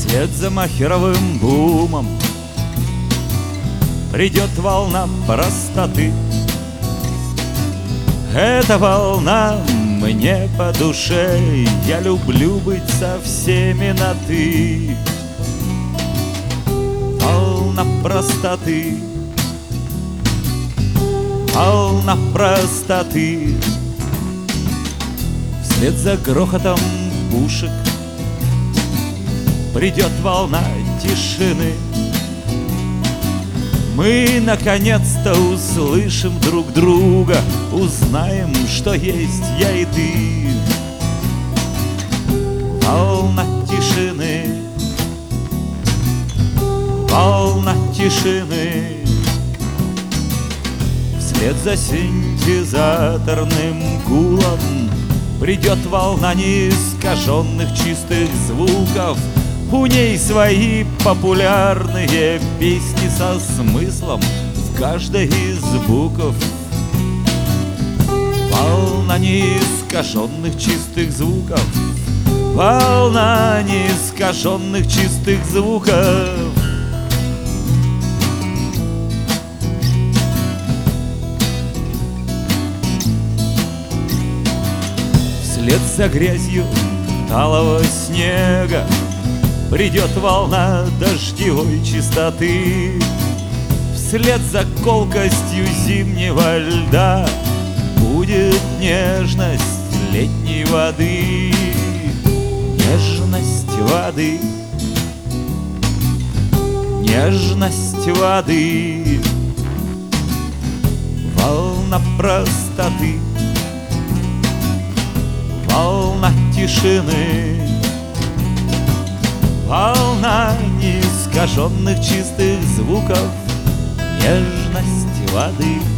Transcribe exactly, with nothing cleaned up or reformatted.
Вслед за махеровым бумом придет волна простоты. Эта волна мне по душе, я люблю быть со всеми на «ты». Волна простоты, волна простоты. Вслед за грохотом пушек придет волна тишины. Мы наконец-то услышим друг друга, узнаем, что есть я и ты. Волна тишины, волна тишины. Вслед за синтезаторным гулом придет волна неискаженных чистых звуков. У ней свои популярные песни со смыслом в каждой из букв. Волна неискаженных чистых звуков, волна неискаженных чистых звуков. Вслед за грязью талого снега придет волна дождевой чистоты. Вслед за колкостью зимнего льда будет нежность летней воды. Нежность воды, нежность воды. Волна простоты, волна тишины. Волна неискаженных чистых звуков, нежность воды.